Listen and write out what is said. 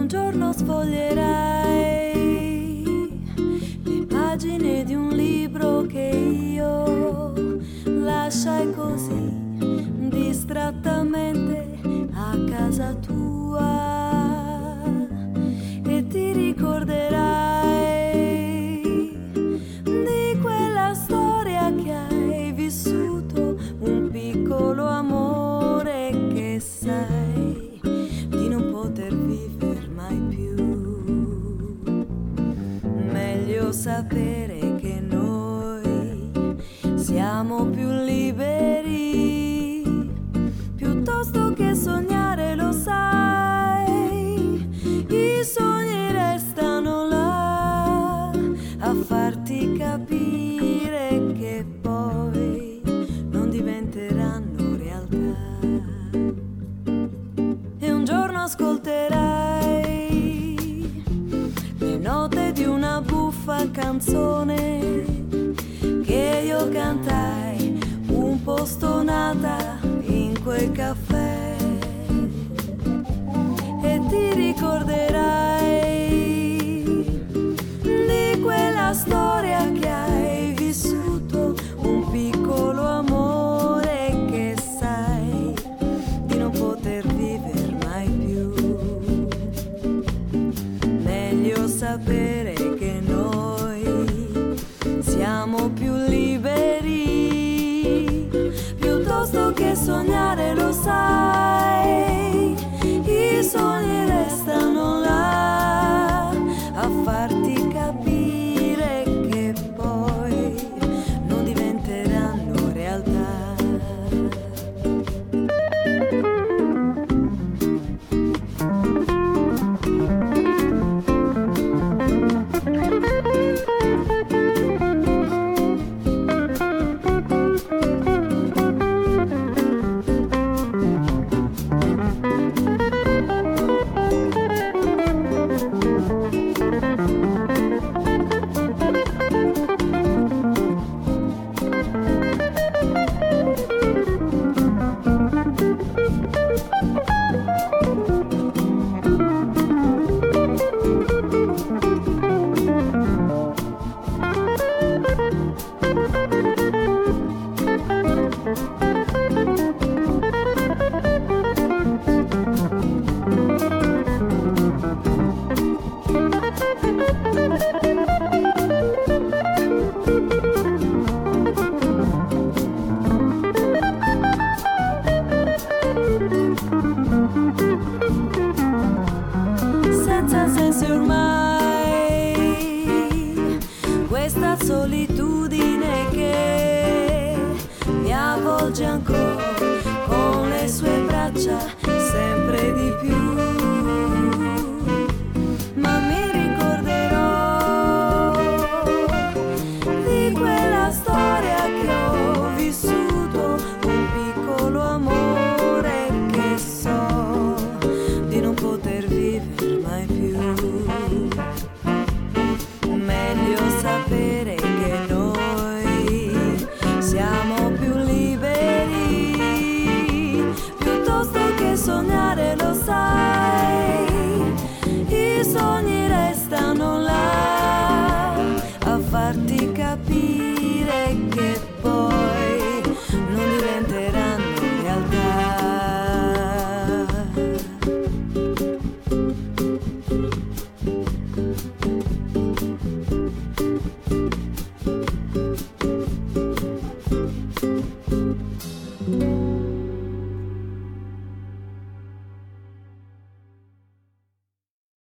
giorno sfoglierai le pagine di un libro che io lasciai così distrattamente a casa tua, e ti ricorderai di quella storia che hai vissuto, un piccolo amore che sai di non poter vivere mai più. Meglio sapere che noi siamo più liberi, piuttosto che sognare, lo sai, i sogni restano là a farti capire che poi non diventeranno realtà. E un giorno ascolterai le note di una buffa canzone che io cantai un po' stonata in quel caffè, e ti ricorderai di quella storia che hai vissuto, un piccolo amore che sai di non poter vivere mai più. Meglio sapere che noi siamo più liberi, piuttosto che sognare, lo sai, i sogni restano là a farti capire che poi non diventeranno realtà. Senza senso ormai questa solitudine che mi avvolge ancora con le sue braccia sempre di più. Ma mi ricorderò di quella storia che ho vissuto, un piccolo amore che so di non poter vivere mai più. Meglio sapere che noi siamo più liberi, piuttosto che sognare, lo sai, i sogni restano là a farti capire che poi non diventeranno realtà.